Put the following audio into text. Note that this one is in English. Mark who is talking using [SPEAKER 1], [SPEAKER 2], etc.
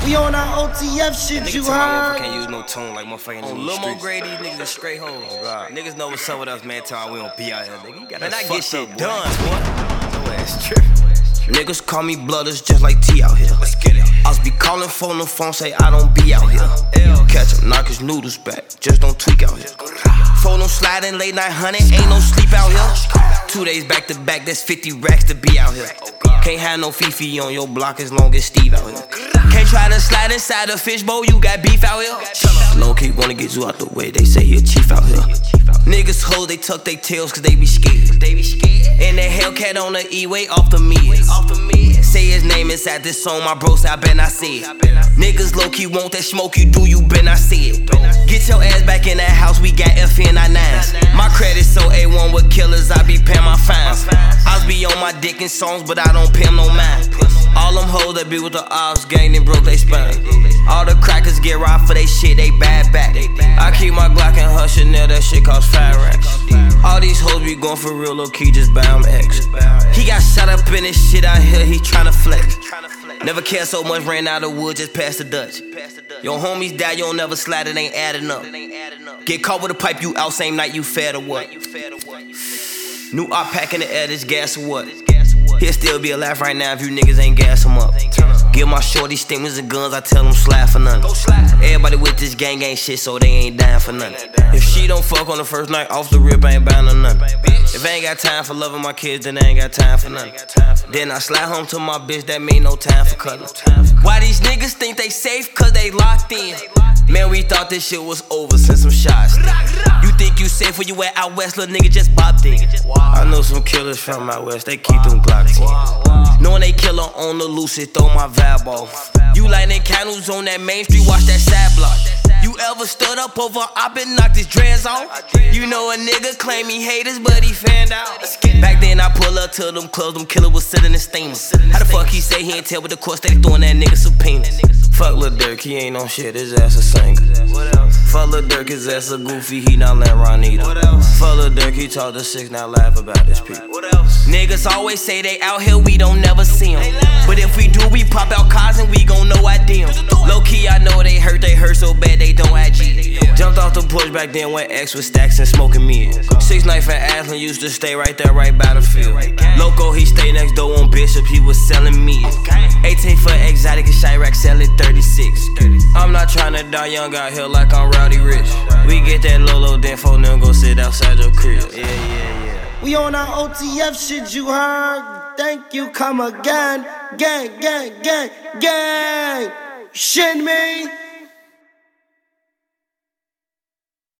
[SPEAKER 1] We on our OTF shit, you heard?
[SPEAKER 2] Can't use no tone like motherfucking on Lil Mo Grade, these niggas are straight hoes. Oh, niggas know what's up with us, man. Tell me we don't be out here, nigga. Man, I get shit done, boy. Your ass trippin'. Niggas call me blooders just like T out here. Let's get it. Us be calling phone the phone, say I don't be out here. Catch him, knock his noodles back, just don't tweak out here. Phone them sliding late night hunting, ain't no sleep out here. 2 days back to back, that's 50 racks to be out here. Can't have no Fifi on your block as long as Steve out here. Can't try to slide inside a fishbowl, you got beef out here. Low key wanna get you out the way, they say he a chief out here. Niggas hoes, they tuck they tails cause they be scared. And that Hellcat on the E-way off the mids. Say his name inside this song, my bro say I bet I see it. Niggas low key want that smoke you do, you bet I see it. Get your ass back in that house, we got FN99s. My credit so A1 with killers, I be paying my fines. I be on my dick in songs, but I don't pay them no mind. All them hoes that be with the ops gang, then broke they spine. All the crackers get robbed for they shit, they bad back. I keep my Glock and her Chanel, that shit cost 5 racks. All these hoes be going for real, low key, just buy them X. He got shot up in this shit out here, he tryna flex. Never cared so much, ran out of wood, just past the Dutch. Your homies die, you don't never slide, it ain't adding up. Get caught with a pipe, you out same night, you fed or what? New op pack in the air, this gas or what? He'll still be alive right now if you niggas ain't gas him up. Give my shorty stingers and guns, I tell them slide for nothing. Everybody with this gang ain't shit, so they ain't dying for nothing. If she don't fuck on the first night, off the rip, I ain't buying her nothing. If I ain't got time for loving my kids, then I ain't got time for nothing. Then I slide home to my bitch, that mean no time for cuddling. Why these niggas think they safe? Cause they locked in. Man, we thought this shit was over, send some shots. You think you safe when you at out west, little nigga just bopped in. I know some killers from out west, they keep them Glocks in. Knowing they killer on the loose, it throw my vibe off. You lighting candles on that main street, watch that side block. You ever stood up over op and knocked his dreads off? You know a nigga claim he haters, but he fanned out. Back then I pull up to them clubs, them killers was sitting in steamers. How the fuck he say he ain't tell with the court, they throwing that nigga subpoenas. Fuck Lil Durk, he ain't on shit, his ass a singer. Fuck Lil Durk, his ass a goofy, he not let Ron either. Fuck Lil Durk, he talk to 6, now laugh about his people. Niggas always say they out here, we don't never see them. But if we do, we pop out cars and we gon' know I DM. Low key, I know they hurt so bad they don't IG. Jumped off the porch back then when X was stacks and smoking me. 6 Knife and Aslan used to stay right there, right by the field. Loco, he stay next door on Bishop, he was selling me. 18 for exotic and Chirac selling 36. I'm not tryna die young out here like I'm Rowdy Rich. We get that Lolo, then phone them go sit outside your crib. Yeah.
[SPEAKER 1] We on our OTF shit, you heard? Thank you, come again. Gang. Shit me.